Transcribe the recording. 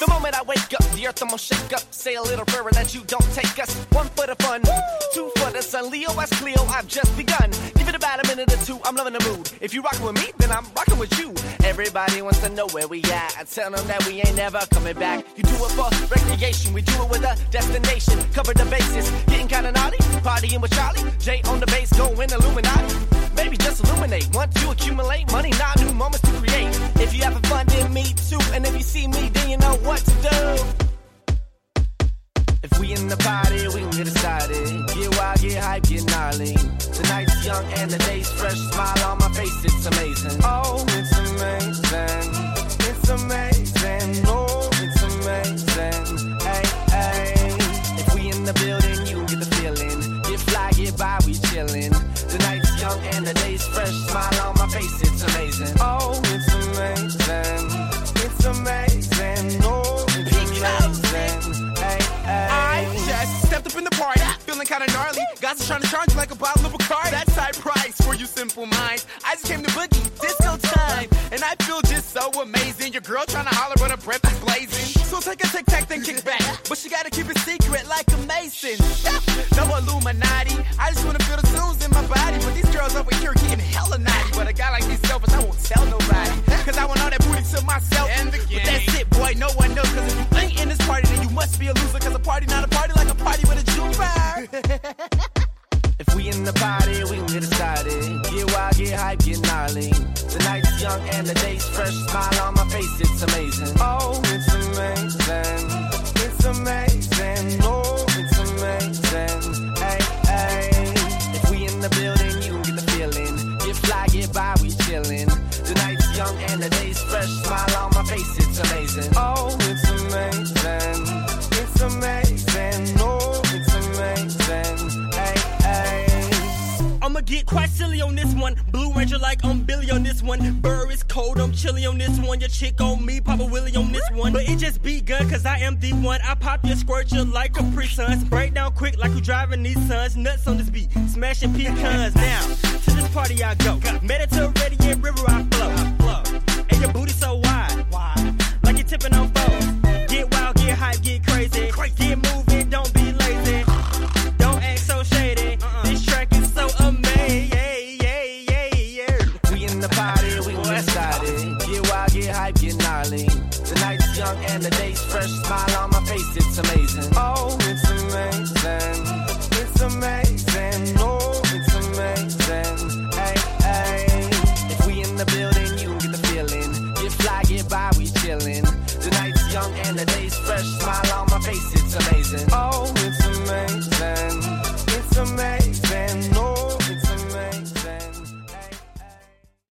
The moment I wake up, the earth almost shake up. Say a little prayer that you don't take us. 1 for the fun, 2 for the sun. Leo as Cleo, I've just begun. Give it about a minute or two, I'm loving the mood. If you rockin' with me, then I'm rockin' with you. Everybody wants to know where we at. I tell them that we ain't never coming back. You do it for recreation, we do it with a destination. Cover the bases, getting kinda naughty. Partying with Charlie, Jay on the bass, going Illuminati. Baby, just illuminate. Once you accumulate money, not new moments to create. If you having fun, then me too. And if you see me, then you know what to do. If we in the party, we can get it started. Get wild, get hype, get gnarly. The night's young and the day's fresh. Smile on my face, it's amazing. Oh, it's amazing. It's amazing. Oh, it's amazing. Hey, hey. If we in the building, you get the feeling. Get fly, get by, we chillin'. The night's young and the day's fresh. Smile on my face, it's amazing. Oh, it's amazing. It's amazing. Oh, it's amazing. Hey, hey. I just stepped up in the party, feeling kinda gnarly. Guys are trying to charge me like a bottle of Bacardi. That's high price for you simple minds. I just came to boogie, disco time, and I feel just so amazing. Your girl trying to holler, but her breath is blazing. So take a tic-tac, then kick back, but she gotta keep it secret like a Mason. No Illuminati, I just wanna feel the tunes in my body. But these girls over here getting hella naughty. But a guy like me selfish, I won't tell nobody, cause I want all that booty to myself. And the game. But that's it, boy, no one knows. Cause if you ain't in this party, then you must be a loser. Cause a party not a party like a party with a juke bar. If we in the party, we can get it started. Get wild, get hype, get gnarly. The night's young and the day's fresh. Smile on my face, it's amazing. Oh, it's amazing. It's amazing. Oh, it's amazing. Hey, hey. If we in the building, you can get the feeling. Get fly, get by, we chillin'. The night's young and the day's fresh. Smile on my face, it's amazing. Oh, it's amazing. It's amazing. Oh, it's amazing. Hey, hey. I'ma get quite silly on this one. Blue Ranger like I'm Billy on this one. Burr is cold, I'm chilly on this one. Your chick on me, Papa Willie on this one. But it just begun, cause I am the one. I pop your squirt you like Capri Suns. Break down quick like you driving these sons. Nuts on this beat, smashing pecans. Now, to this party I go. Mediterranean river I flow. And your booty so wide. Like you're tipping on foes. Get wild, get hype, get crazy. Get moving, don't be lazy. Don't act so shady. This track is so amazing. We in the party, we can get started. Get wild, get hype, get gnarly. The night's young and the day's fresh. Smile on my face, it's amazing. Oh, it's amazing. It's amazing. Oh, it's amazing. Hey, hey. If we in the building, you can get the feeling. Get fly, get by, we chillin'. The night's young and the day's fresh.